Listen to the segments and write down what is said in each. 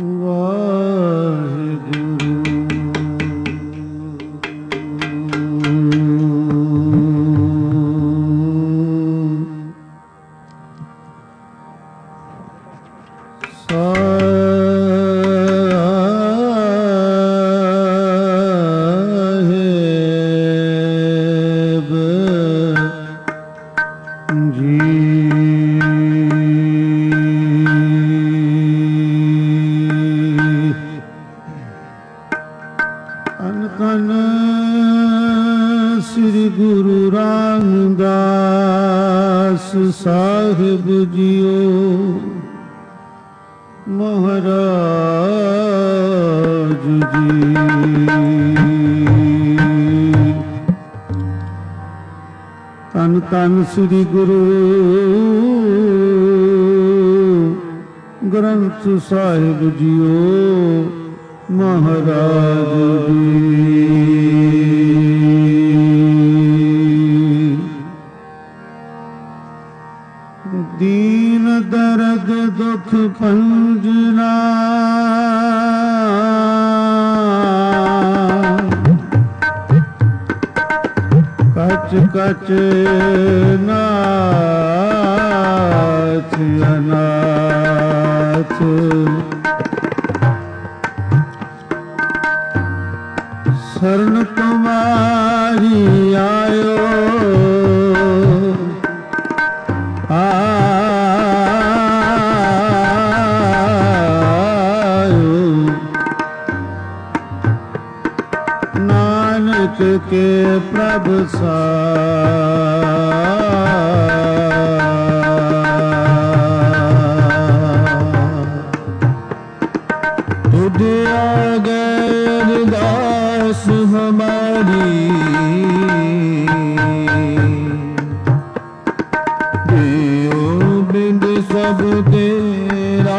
ਸਾਹਿਬ JIO Maharaj ji. ਧੰਨ ਧੰਨ ਸ੍ਰੀ Guru Granth Sahib JIO Maharaj ji. ਦੀਨ ਦਰਦ ਦੁਖ ਭੰਜਨਾ ਕਚ ਕਚ ਨਾਥ ਅਨਾਥ ਸ਼ਰਨ ਤੁਮਾਰੀ ਆਇਓ के प्रभ सा तुझ आ गए अरदास हमारी देओ बिंद सब तेरा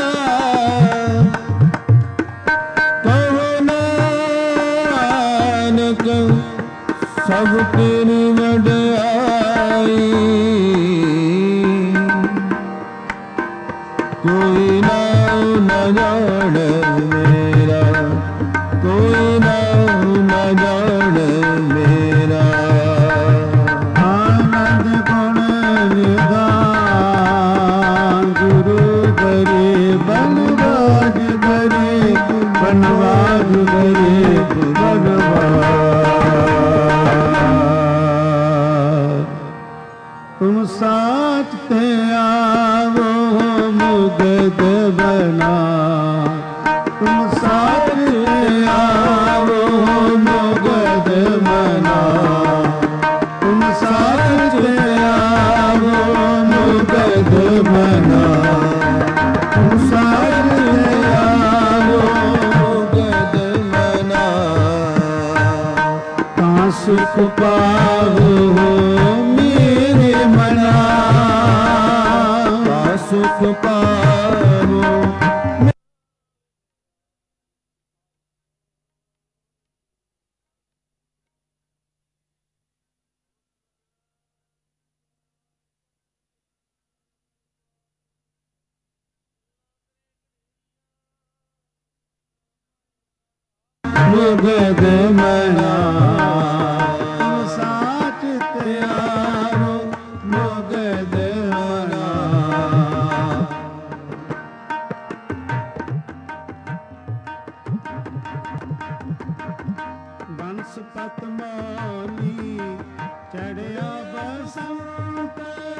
सब तेरी वड्याई कोई नाम न जान मेरा कोई नाम न जान मेरा आनंद गुण निधान गुरु करे बनवाज करे बनवाज करे बनवाज तुम साथ ते आवो मुगद बना तुम साथ ते आवो मुगद बना तुम साथ ते आवो मुगद बना तुम साथ ते आवो मुगद बना ता सुख पावो सुख पावो मुगद मना साथ त्यारो मुगद मना बंसपत मौली चढ़िया बसंत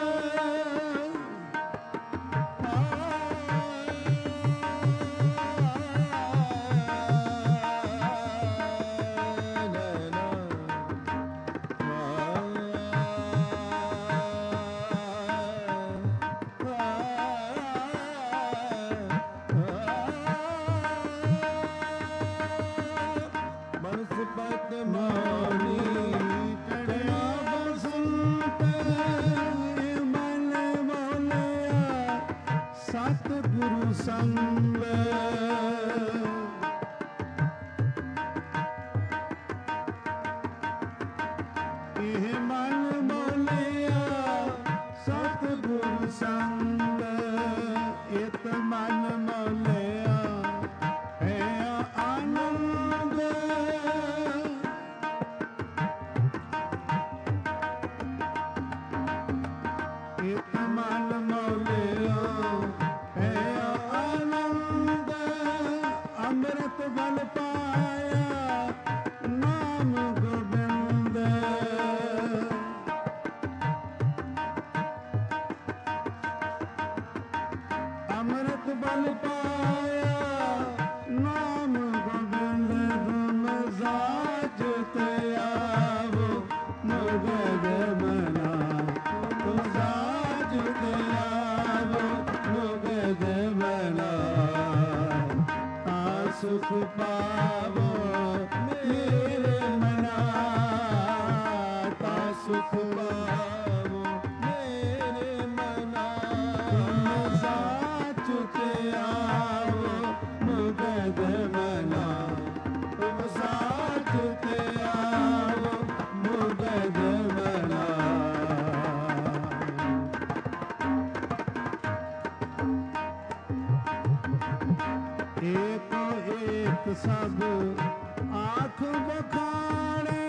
बंसपत मौली चढ़िया बसंत मन मोलिया सतगुरु संग मन मोलिया सतगुरु संग इत मन मोलिया बल पाया नाम गोविंद तुम साचते आवो मुगद मना तुम साचते आवो मुगद मना सुख पावो मेरे मना ता सुख पावो मेरे मना तुम साचते आवो मुगद मना तुम साचते आवो मुगद मना एक एक सब आँख बखाने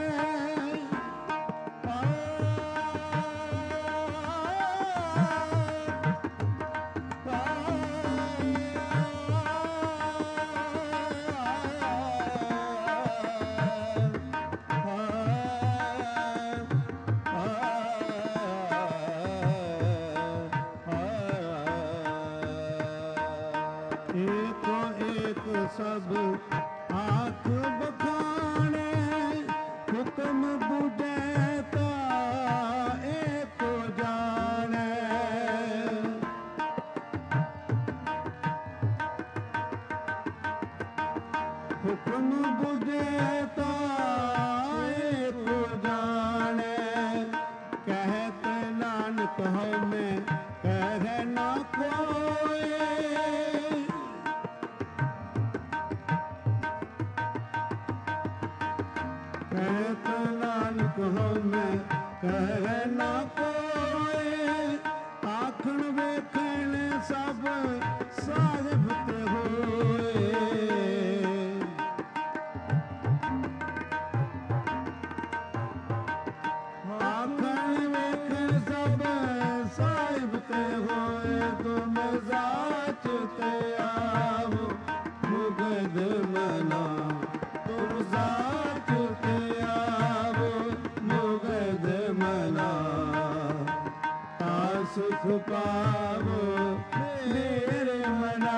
सब आँख बखाने हुक्म बुझैता एक जाने हुक्म बुझैता एक जाने कहते नानक हमें कह ना कोई कहत नानक हमें कह ना कोई आखण वेखण सब साहिब ते होए आखण वेखण सब साहिब ते होए तुम साचते आवो मुगद मना तुम साचते सुख पावो मेरे मना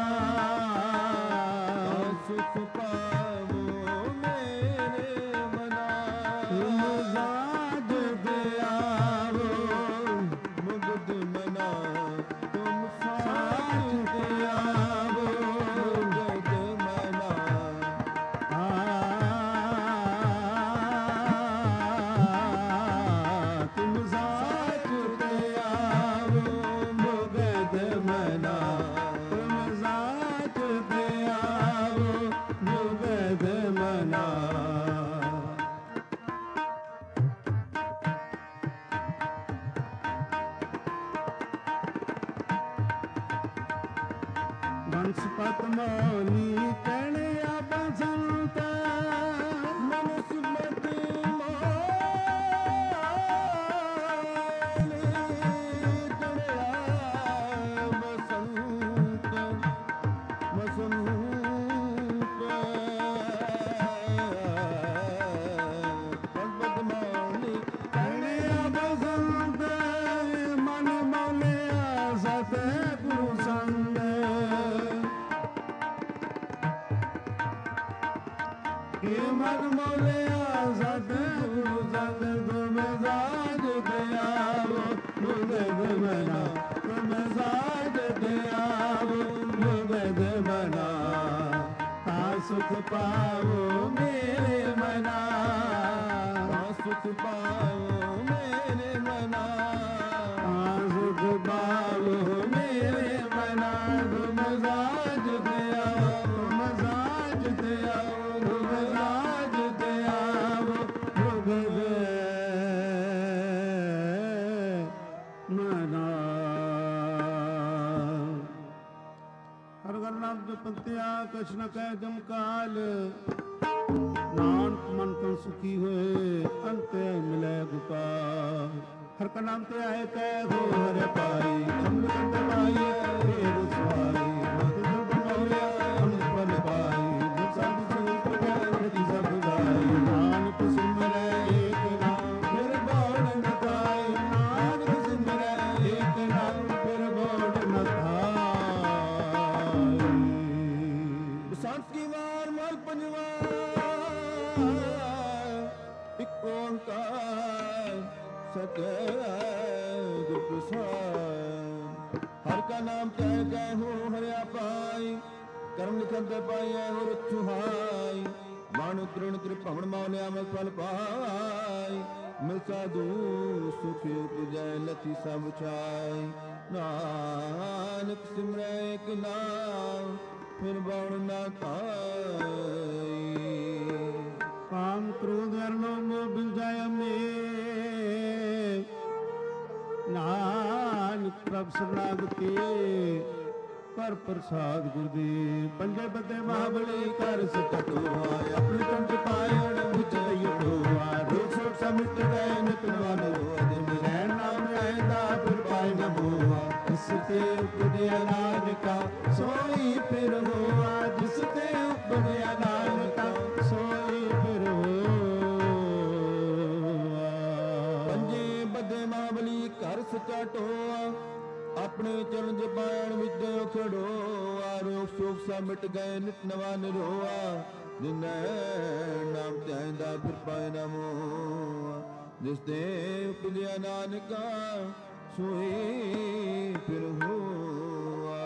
सुख पावो मेरे मना तुम साज दे आवो मुगद मना तुम साज दे आवो मुगद मना तुम साज दे आवो मुगद मना तुम साच दे आवो मुगद मना बंसपत मौली कणिया बसंत मनुस्मृति मद मोलिया सतगुरु संग तुम साज दे आवो मुगद मना तुम साज दे आवो मुगद मना ता सुख पावो मेरे मना ता सुख पावो मेरे मना ता सुख पावो मेरे मना तुम साज दे आवो तुम साज दे आवो पंत्या कछ न कह जम काल नानक मन तन सुखी होए अंत मिले गोपाल हर का नाम ते आए कह हो हरे पाई अमृत पाई फेर सवाई मत जब मोलिया अमृत पल पाई सब सुख गति सब गाई नानक सिमरै एक नाम फिर बोल न खाई नानक सिमरै एक नाम फिर बोल न खाई सके गुर प्रसाद। हर का नाम चाहे कह हो हरिया पाई, कर्म लिखन ते पाइए हो रछुहाई। बाणु तृण कृपण मौलिया में फल पाई, मिल साधु सुख उपजै लथी सब छाई। नानक सिमरै एक नाम फिर बाण ना खाई। काम क्रोध अरलोभ बिल जाय में, नानक प्रभ शरणागति पर प्रसाद गुरुदेव। पंजे बदे महाबली कर सकटोआ, अपने कंठ पायण विच दइयोआ। रोग शोक समिट गए नित नवन रोज, मिलै नाम रहता फिर पाए न मोआ। जिसते उपजया नानका सोई फिर होआ, जिसते उपजया नानका सोई फिर होआ। पंजे बदे महाबली कर सकटोआ, अपने चरण जपायण विद्या खड़ोआ। रोग शोक सा मिट गए नित नवा निरोआ, जिन्नै नाम ध्याइंदा फिर पाए न मोआ। जिस दे उपजया नानका सोई फिर होआ।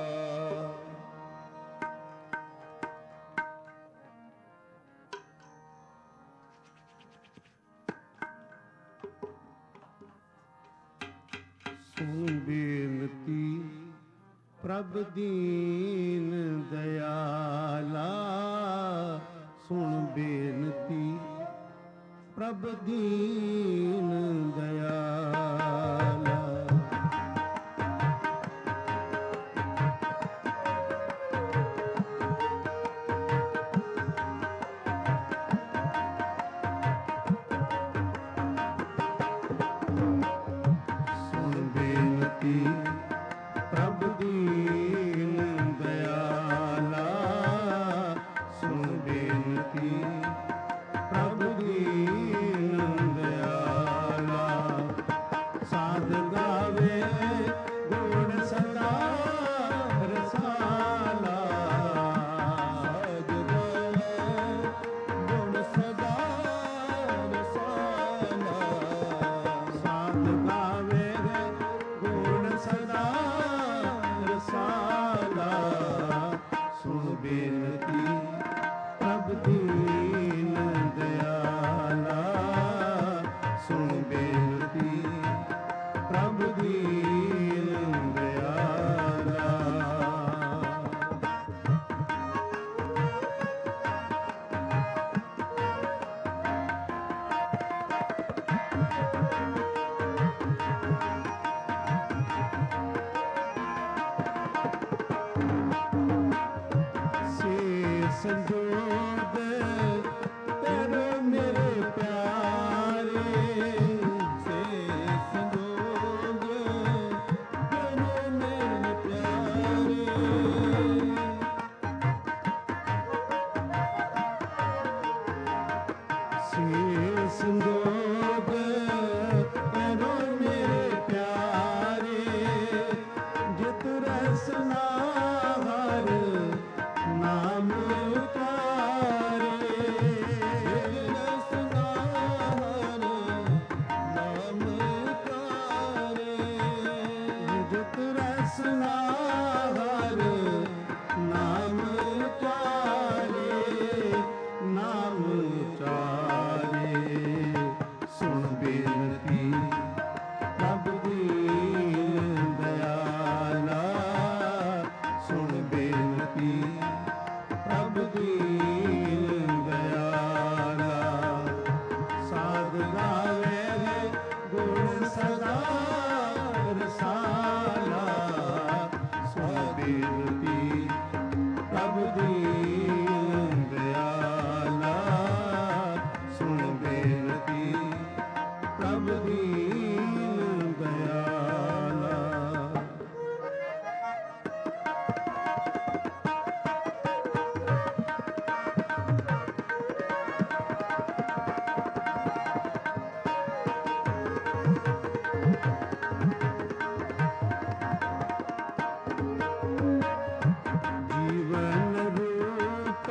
सुन बेनती प्रभ दीन दयाला, सुन बेनती प्रभ दीन दयाला। सुन बेनती प्रभ दीन दयाला, सुन बेनती प्रभ दीन दयाला। साध गावे गुण सदा रसाला, साध गावे गुण सदा रसाला। साध गावे गुण सदा रसाला, सुन बेनती प्रभ दीन दयाला, सुन बेनती प्रभ दीन दयाला। से संजोग तेरे मेरे प्यारे, से संजोग तेरे मेरे प्यारे। से संजोग तेरे मेरे प्यारे, जित रसना हर नाम उतारे। रसना हर नाम उतारे, जित रसना हर नाम उतारे, नाम उतारे। सुन बेनती प्रभ दीन दयाला, सुन बेनती प्रभ दीन दयाला। साध गावे गुण सदा रसाला, सुन बेनती प्रभ दीन दयाला, सुन बेनती प्रभ दीन दयाला। जीवन रूप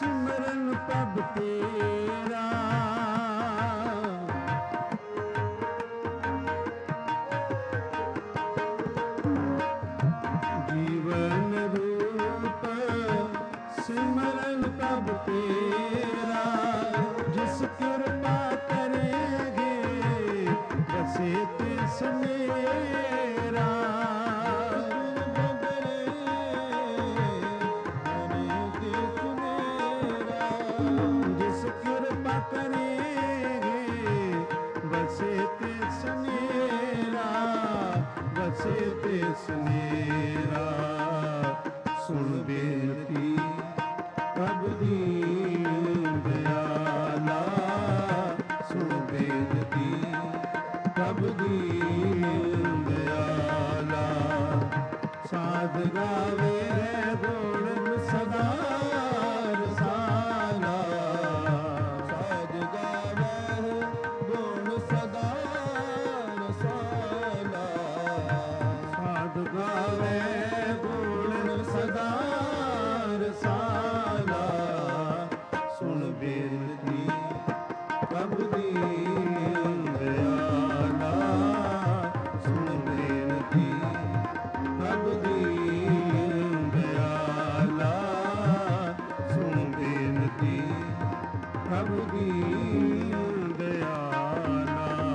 सिमरन प्रभ तेरा, ਵਸੇ ਤਿਸ ਮੇਰਾ ਜਿਸ ਕਿਰਪਾ ਕਰੇਗੇ ਵਸੇ ਤਿਸ ਮੇਰਾ ਵਸੇ ਤਿਸ ਮੇਰਾ ਸੁਣ ਬੇਨਤੀ ਪ੍ਰਭ ਦੀਨ ਦਇਆਲਾ ਸੁਣ ਬੇਨਤੀ ਪ੍ਰਭ ਦੀਨ ਦਇਆਲਾ ਸਾਧ ਗਾਵੇ ਗੁਣ ਸਦਾ ਰਸਾਲਾ ਸਾਧ ਗਾਵੇ ਗੁਣ ਸਦਾ ਰਸਾਲਾ ਸਾਧ ਗਾਵੇ ਗੁਣ ਸਦਾ ਰਸਾਲਾ ਸੁਣ ਬੇਨਤੀ ਪ੍ਰਭ ਦੀਨ ਦਇਆਲਾ ਸੁਣ ਬੇਨਤੀ ਪ੍ਰਭ ਦੀਨ ਦਇਆਲਾ ਸੁਣ ਬੇਨਤੀ ਪ੍ਰਭ ਦੀਨ ਦਇਆਲਾ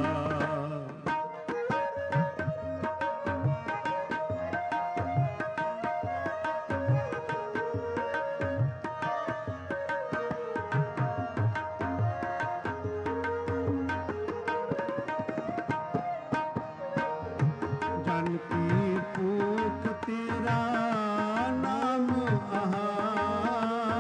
ਜਨ ਕੀ ਭੂਖ ਤੇਰਾ ਨਾਮ ਆਹਾਰ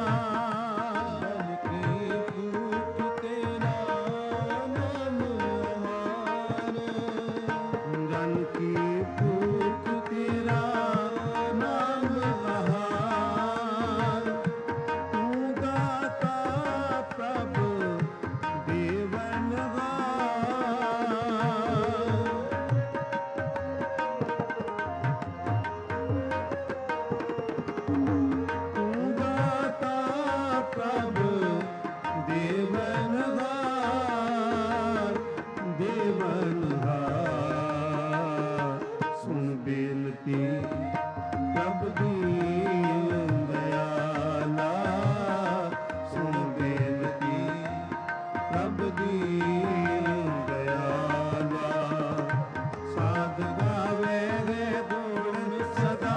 ਜਨ ਕੀ ਭੂਖ ਤੇਰਾ ਨਾਮ ਆਹਾਰ ਜਨ ਕੀ ਭੂਖ ਤੇਰਾ ਨਾਮ ਆਹਾਰ ਤੂੰ ਦਾਤਾ ਪ੍ਰਭ ਦੇਵਨਹਾਰ ਤੂੰ ਦਾਤਾ ਪ੍ਰਭ ਦੇਵਨਹਾਰ ਦੇਵਨਹਾਰ ਸੁਣ ਬੇਨਤੀ ਪ੍ਰਭ ਦੀਨ ਦਇਆਲਾ ਸੁਣ ਬੇਨਤੀ ਪ੍ਰਭ ਦੀਨ ਦਇਆਲਾ ਸਾਧ ਗਾਵੇ ਗੁਣ ਸਦਾ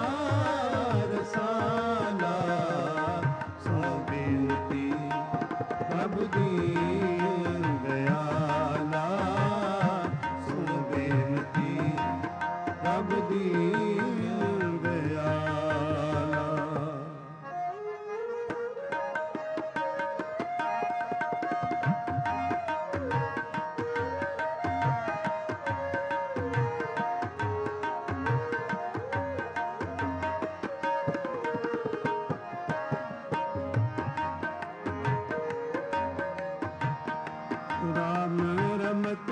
ਰਸਾਲਾ ਸੁਣ ਬੇਨਤੀ ਪ੍ਰਭ ਦੀਨ ਦਇਆਲਾ ਸੁਣ ਬੇਨਤੀ ਪ੍ਰਭ ਦੀਨ ਦਇਆਲਾ ਰਾਮ ਰਮਤ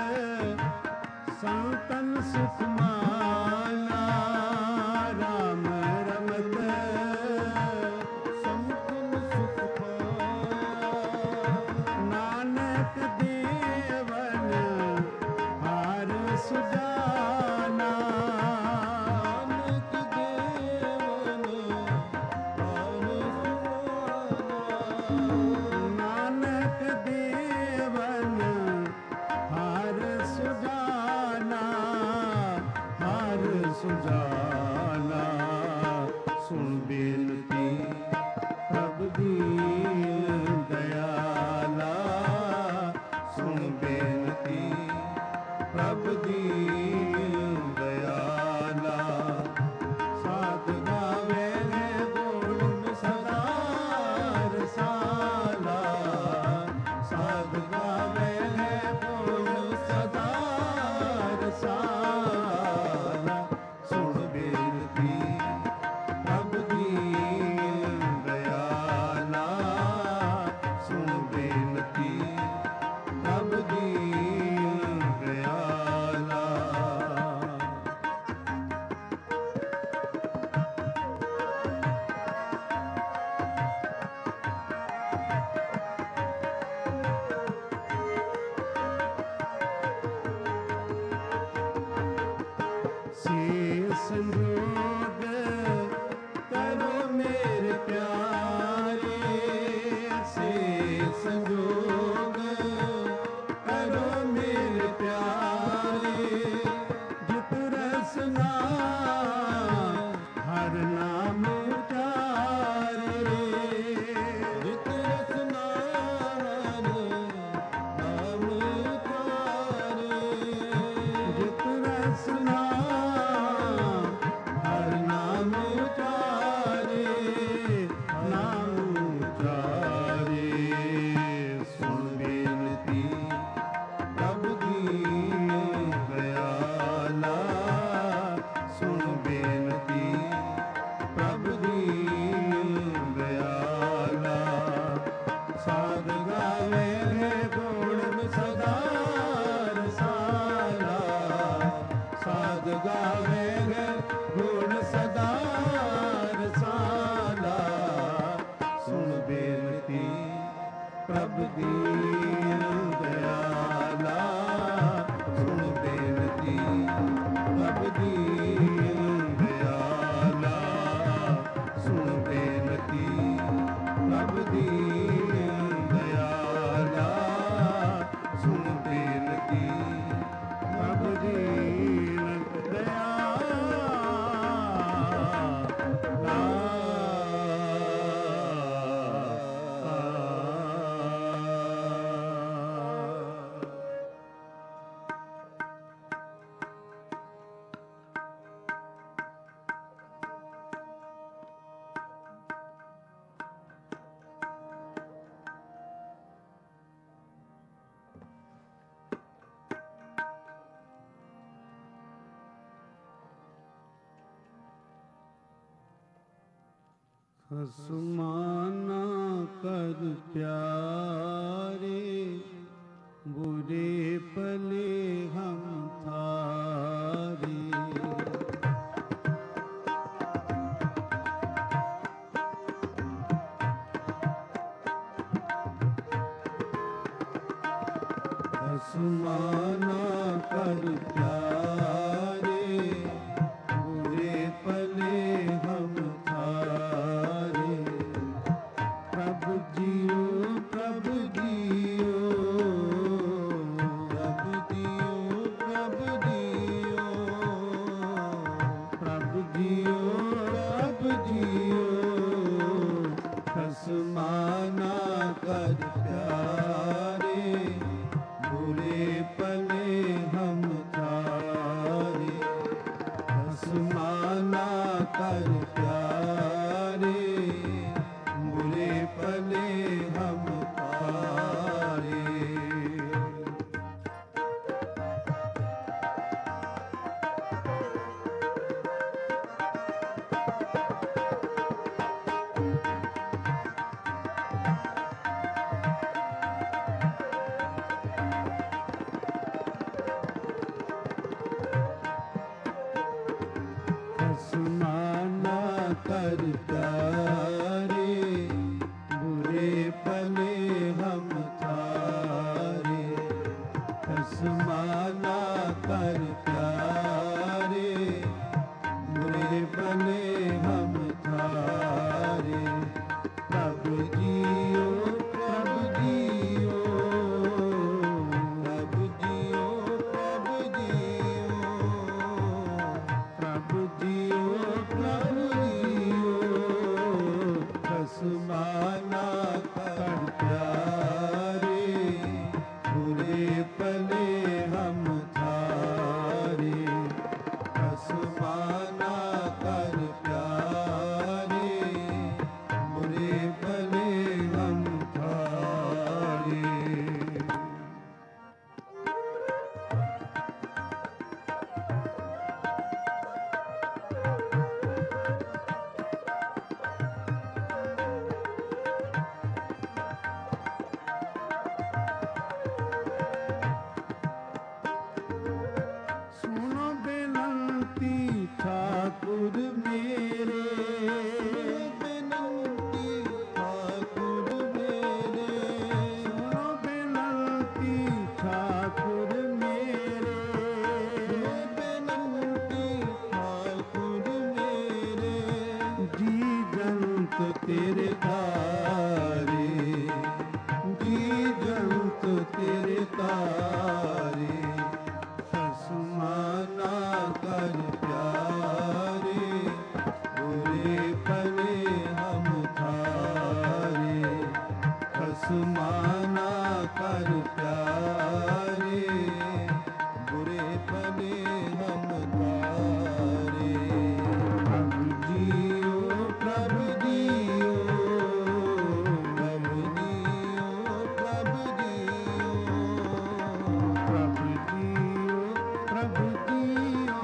ਸੰਤਨ ਸੁਖ ਮਾਲਾ ਰਾਮ ਰਮਤ ਸੰਤਨ ਸੁਖ ਮਾਲਾ ਨਾਨਕ ਦੇਵਨ ਹਾਰ ਸੁਜਾਨਾ ਨਾਨਕ ਦੇਵਨ ਹਾਰ ਸੁਜਾਨਾ ਨਾਨਕ ਦੇਵਨ ਹਰ ਸੁਜਾਨਾ ਹਰ ਸੁਜਾਨਾ ਸੁਣ ਬੇਨਤੀ ਪ੍ਰਭ ਦੀਨ ਦਇਆਲਾ ਸੁਣ ਬੇਨਤੀ ਪ੍ਰਭ ਦੀਨ ਦਇਆਲਾ ਸਾਧ ਗਾਵੇ ਗੁਣ ਸਦਾ ਰਸਾਲਾ ਸਾਧ ਗਾਵੇ ਗੁਣ ਸਦਾ ਰਸਾਲਾ ਸੁਣ ਬੇਨਤੀ ਪ੍ਰਭ ਦੀਨ ਦਇਆਲਾ ਸੁਣ ਬੇਨਤੀ ਪ੍ਰਭ ਦੀਨ ਦਇਆਲਾ हसमाना कर प्यारे, बुरे पले हम थारे। हसमाना कर प्यारे, बुरे पले हम थारे। प्रभु जियो, प्रभु जियो, प्रभु जियो, प्रभु जियो, प्रभु जियो, प्रभु जियो। हसमाना कर प्यारे, बुरे पले हम थारे। हसमाना कर प्यारे, बुरे पले हम थारे। हसमाना कर प्यारे, बुरे पले हम थारे। हसमाना कर प्यारे, बुरे पले हम थारे। प्रभु जियो, प्रभु जियो, प्रभु जियो, प्रभु जियो, प्रभु जियो, प्रभु जियो। हसमाना कर प्यारे, बुरे पले हम थारे। हसमाना कर प्यारे, बुरे पले हम थारे। सुनो बेनंती ठाकुर मेरे, बेनंती ठाकुर मेरे। सुनो बेनंती ठाकुर मेरे, बेनंती ठाकुर मेरे। जी जंत तेरे तारे, जी जंत तेरे तारे। हसमाना कर प्यारे, बुरे पले हम थारे। हसमाना कर प्यारे, बुरे पले हम थारे। प्रभु जियो, प्रभु जियो, प्रभु जियो, प्रभु जियो, प्रभु जियो, प्रभु जियो।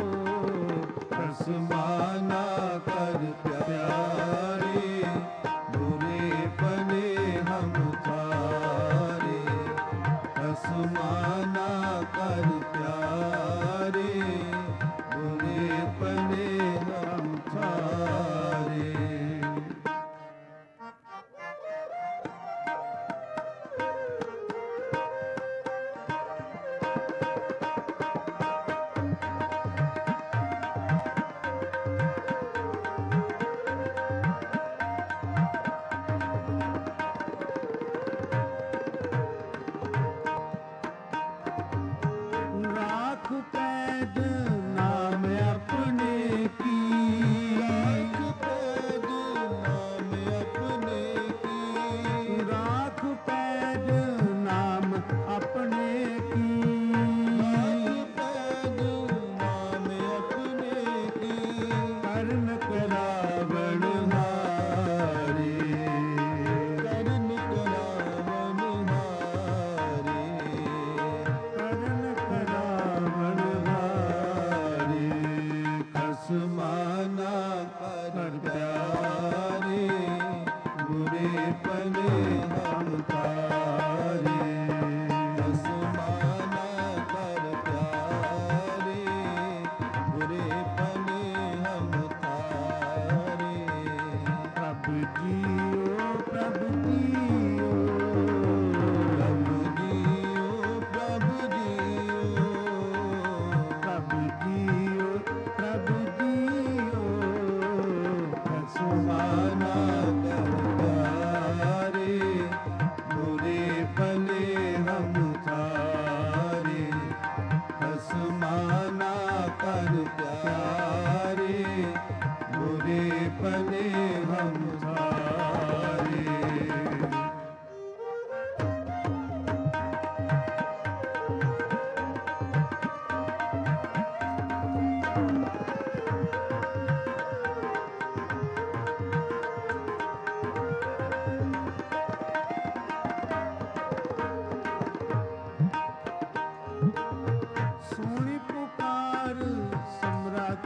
हसमाना कर प्यारे, बुरे पले हम थारे। हसमाना कर प्यारे, बुरे पले हम थारे। लाख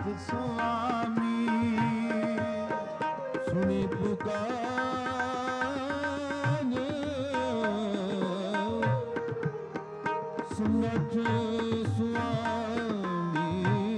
ਸੁਆਮੀ ਸੁਣੀ ਪੁਕਾਰ ਸੁਨਤ ਸੁਆਮੀ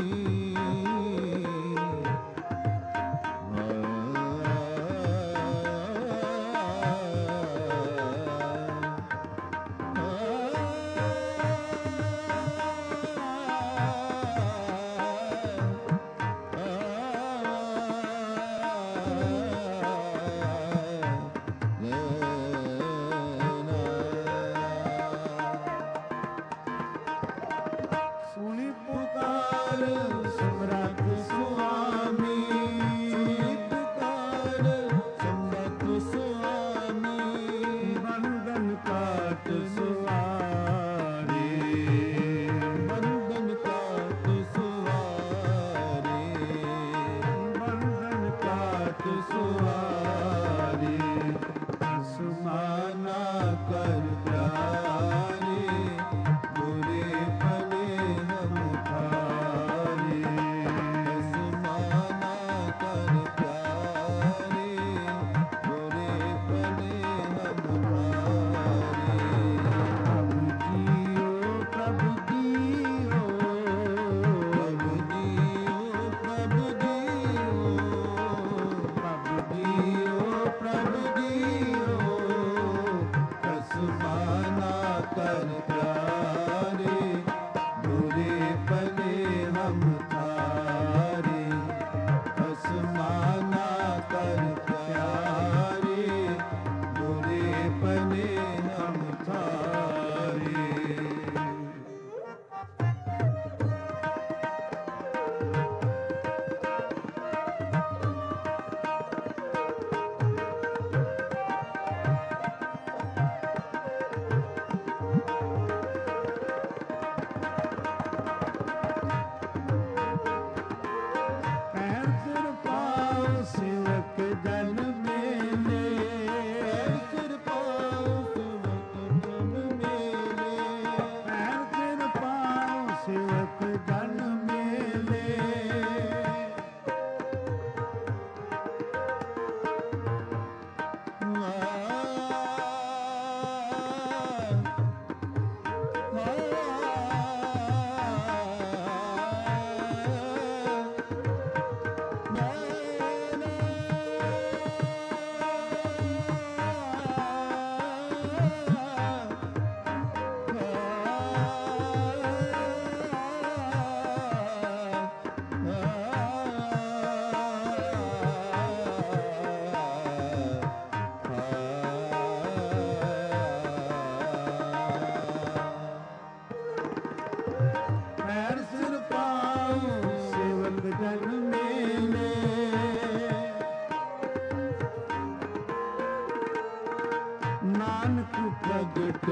ਨਾਨਕ ਪ੍ਰਗਟ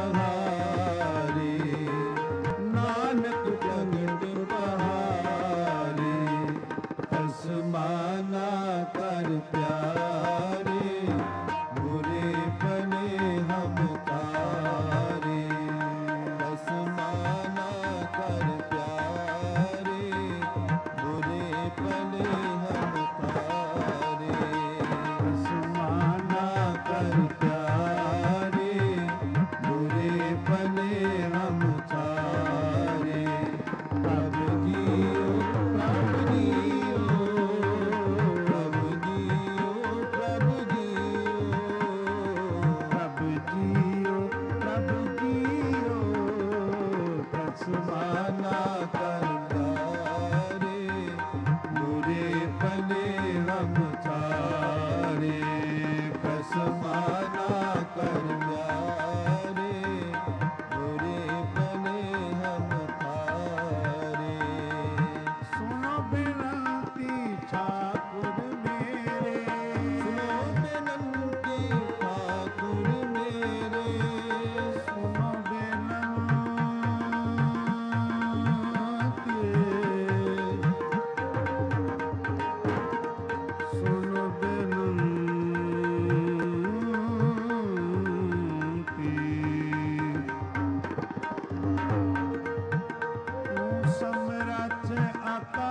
ਪਹਾਰੇ ਨਾਨਕ ਪ੍ਰਗਟ ਪਹਾਰੇ ਅਸਮਾਨਾ ਕਰ ਪਿਆਰੇ ਬੁਰੇ ਪਨੇ ਹਮ ਤਾਰੇ ਅਸਮਾਨਾ ਕਰ ਪਿਆਰੇ ਬੁਰੇ ਪਨੇ ਹਮ ਤਾਰੇ ਅਸਮਾਨਾ ਕਰ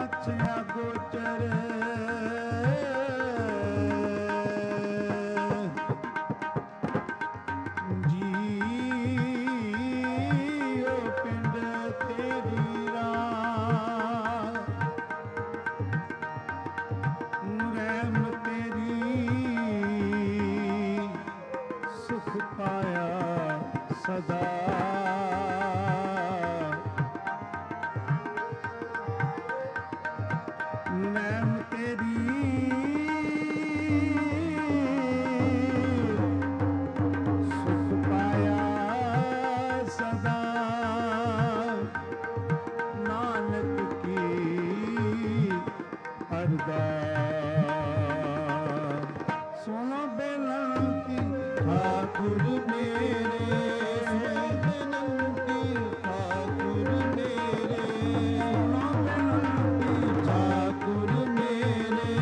ਪਾਛਿਆ ਗੋਚਰ ਜੀਓ ਪਿੰਡ ਤੇਰੀ ਰਾਹ ਰਹਿਮ ਤੇਰੀ ਸੁਖ ਪਾਇਆ ਸਦਾ ਰਹਿਮ ਤੇਰੀ ਸੁਖ ਪਾਇਆ ਸਦਾ ਨਾਨਕ ਕੀ ਅਰਦਾਸ ਸੁਣੋ ਬੇਨਤੀ ਠਾਕੁਰ ਮੇਰੇ ਬੇਨਤੀ ਠਾਕੁਰ ਮੇਰੇ ਸੁਣੋ ਬੇਨਤੀ ਠਾਕੁਰ ਮੇਰੇ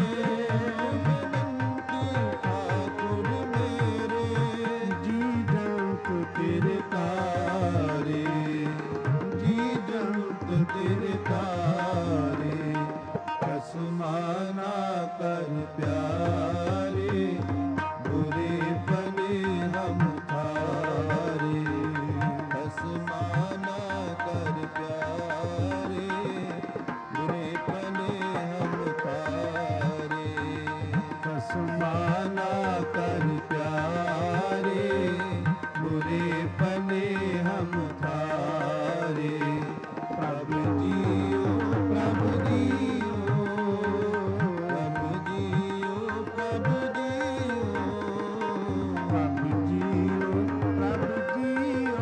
ਬੇਨਤੀ ਠਾਕੁਰ ਮੇਰੇ ਜੀ ਜੰਤ ਤੇਰੇ ਤਾਰੇ ਜੀ ਜੰਤ ਤੇਰੇ ਤਾਰੇ ਕਸਮਾਨਾ ਕਰ ਪਿਆਰੇ ਬੁਰੇ ਬਨੇ ਹਮ ਥਾਰੇ ਕਸਮਾਨਾ ਕਰ ਪਿਆਰੇ ਬੁਰੇ ਬਨੇ ਹਮ ਥਾਰੇ ਕਸਮਾਨਾ ਕਰ ਪਿਆਰੇ ਬੁਰੇ ਬਨੇ ਹਮ ਥਾਰੇ ਪ੍ਰਭ ਜੀਓ ਪ੍ਰਭ ਜੀਓ ਪ੍ਰਭ ਜੀਓ ਪ੍ਰਭ ਜੀਓ ਪ੍ਰਭ ਜੀਓ ਪ੍ਰਭ ਜੀਓ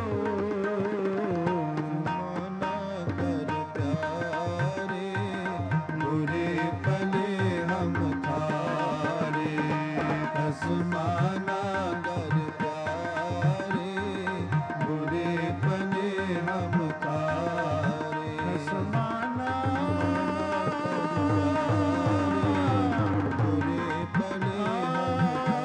ਮਾਨਾ ਕਰ ਪਿਆਰੇ ਬੁਰੇ ਭਲੇ ਹਮ ਥਾਰੇ ਕਸਮਾਨਾ ਕਰ ਪਿਆਰੇ ਬੁਰੇ ਭਲੇ ਹਮ ਥਾਰੇ ਕਸਮਾਨਾ ਬੁਰੇ ਭਲੇ ਹਮ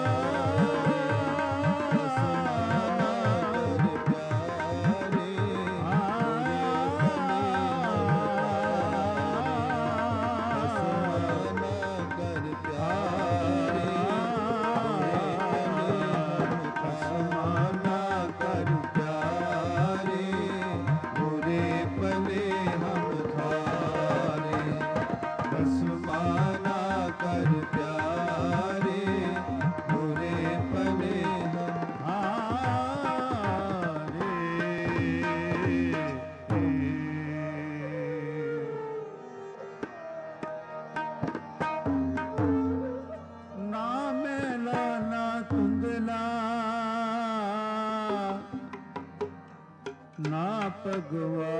ਨਾ ਭਗਵਾ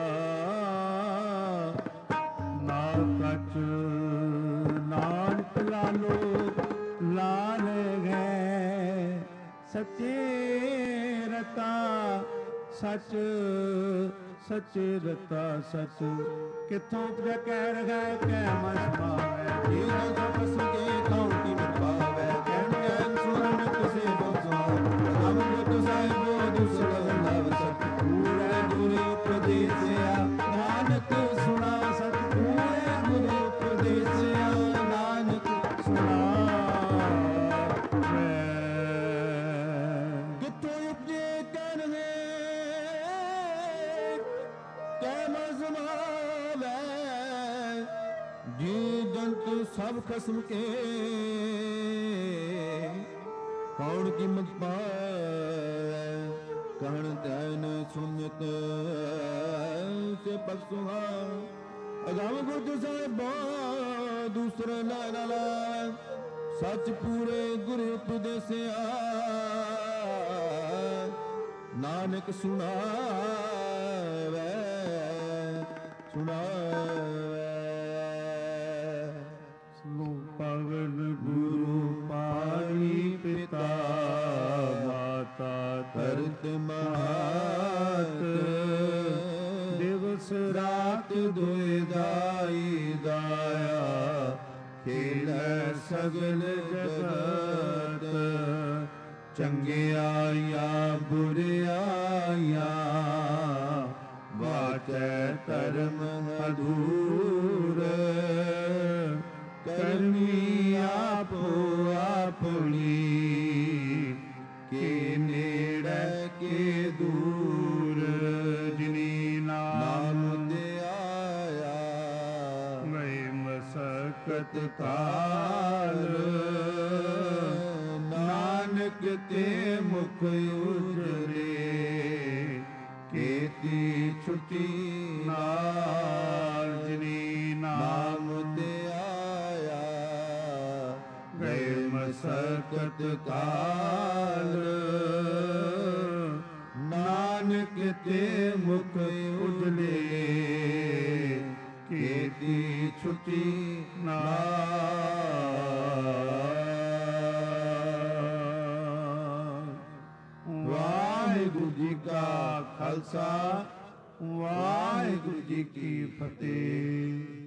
ਨਾ ਕਛ ਨਾਨਕ ਲਾਲੋ ਲਾਲ ਗਏ ਸੱਚੇ ਰਤਾ ਸੱਚ ਸੱਚੇ ਰਤਾ ਸੱਚ ਕਿਥੋਂ ਉਪਜੈ ਕਹਿ ਰਹਾ ਕਹਿ ਮਨ ਸਮਾਵੈ ਜੀਵਨ ਸਭ ਸੁਕੇ ਕੌਣ ਕੀ ਮਤ ਪਾਵੈ ਕਹਿਣ ਗਿਆਨ ਸੁਰਨ ਕਿਸੇ ਬੋਸਾਂ ਨਾਮ ਗੁਰ ਸਾਹਿਬੋ ਦੁਸਰ ਨਾਮ ਸਤ ਪੂਰੇ ਗੁਰੂ ਉਪਦੇਸਿਆ ਨਾਨਕ ਸੁਣਾ ਸਤ ਪੂਰੇ ਗੁਰੂ ਉਪਦੇਸਿਆ ਨਾਨਕ ਸੁਣਾ ਕਿਥੋਂ ਉਪਜੇ ਕਹਿ ਰਹੇ ਕਹਿ ਮਨ ਸਮਾਵੈ ਜੀ ਜੰਤ ਸਭ ਖਸਮ ਕੇ ਕੌਣ ਕੀਮਤ ਪਾਵੈ ਕਹਿਣ ਧਿਆਨ ਸੁਨਤ ਸੇ ਬਖਸ਼ੁਹਾ ਅਗਮ ਗੁਰਜ ਸਾਹਿਬਾ ਦੂਸਰਾ ਨਾ ਲਾਇ ਸੱਚ ਪੂਰੇ ਗੁਰੂ ਉਪਦੇਸਿਆ ਨਾਨਕ ਸੁਣਾਵੈ ਸੁਣਾਵੈ ਸੋ ਪਵਨ ਗੁਰੂ ਪਾਣੀ ਪਿਤਾ ਮਾਤਾ ਧਰਤ ਮਾਤ ਦਿਵਸ ਰਾਤ ਦੁਇ ਦਾਈ ਦਾਇਆ ਖੇਲੈ ਸਗਲ ਜਗਤ ਚੰਗਿਆਈਆਂ ਬੁਰਿਆਈਆਂ ਵਾਚੈ ਧਰਮ ਅਧੂਰ ਕਰਨੀ ਆਪੋ ਆਪਣੀ, ਕੇ ਨੇੜੇ ਕੇ ਦੂਰ, ਜਿਨੀ ਨਾਮ ਤੇ ਆਇਆ ਗਏ ਮਸਕਤ ਕਾਲ, ਨਾਨਕ ਤੇ ਮੁਖ ਉਜਰੇ, ਕੀਤੀ ਛੁਟੀ ਨਾਲ, ਜਿਨੀ ਨਾਮ ਤੇ ਆਇਆ ਗਏ ਮਸਕਤ ਕਾਲ, ਨਾਨਕ ਤੇ ਮੁਖ ਉਜਲੇ, ਕੀਤੀ ਛੁਟੀ ਨਾਲ। ਵਾਹਿਗੁਰੂ ਜੀ ਕਾ ਖਾਲਸਾ, ਵਾਹਿਗੁਰੂ ਜੀ ਕੀ ਫਤਿਹ।